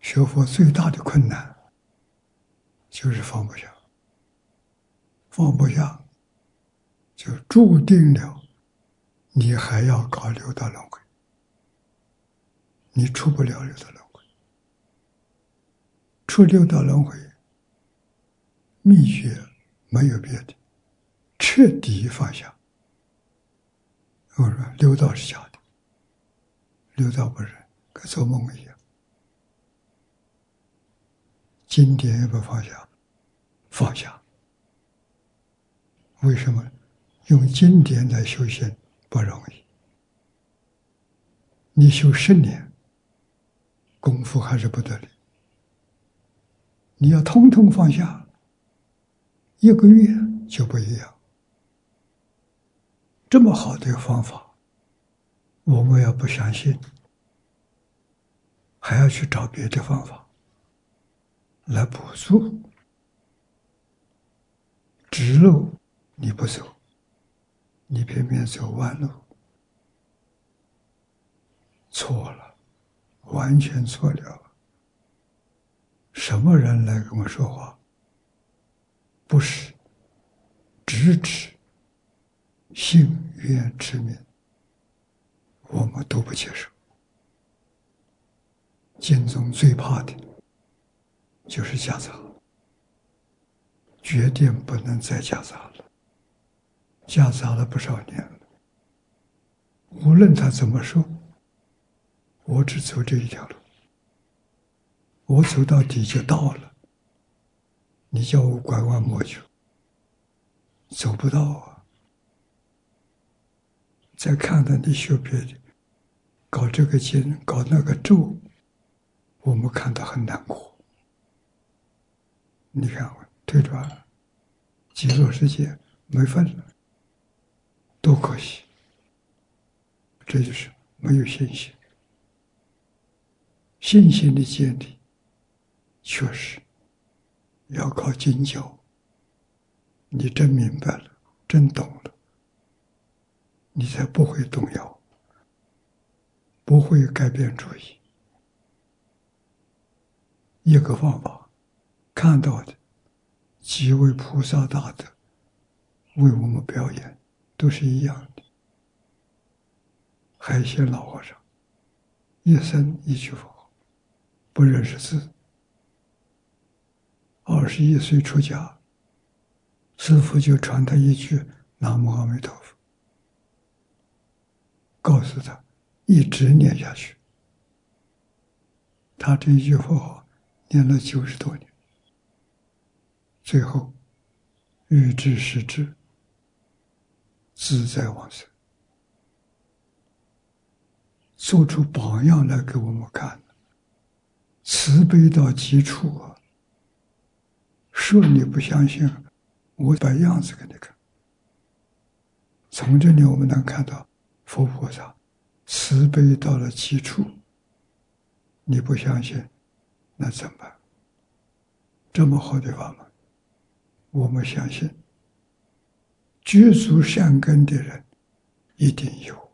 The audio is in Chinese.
学佛最大的困难就是放不下，放不下就注定了你还要搞六道轮回，你出不了六道轮回。出六道轮回秘诀没有别的，彻底放下。我说六道是假的，六道不是，跟做梦一样。经典也不放下，放下。为什么？用经典来修行不容易。你修10年，功夫还是不得力。你要通通放下，1个月就不一样。这么好的方法，我们要不相信，还要去找别的方法来补助。直路你不走，你偏偏走弯路，错了，完全错了。什么人来跟我说话，不是直指性愿之名，我们都不接受。经中最怕的就是夹杂，决定不能再夹杂了。夹杂了不少年了，无论他怎么说，我只走这一条路，我走到底就到了。你叫我拐弯抹角，走不到啊！再看到你学别的，搞这个经，搞那个咒，我们看得很难过。你看，退转了，极乐世界没份了，多可惜！这就是没有信心。信心的建立，确实要靠经教。你真明白了，真懂了，你才不会动摇，不会改变主意。一个方法，看到的几位菩萨大德为我们表演，都是一样的。海鲜老和尚一生一句佛，不认识字，21岁出家，师父就传他一句南无阿弥陀佛，告诉他一直念下去。他这一句佛号念了90多年，最后欲知时至，自在往生，做出榜样来给我们看，慈悲到极处啊！说你不相信，我摆样子给你看。从这里我们能看到佛菩萨慈悲到了极处。你不相信，那怎么办？这么好的法门，我们相信，具足善根的人一定有。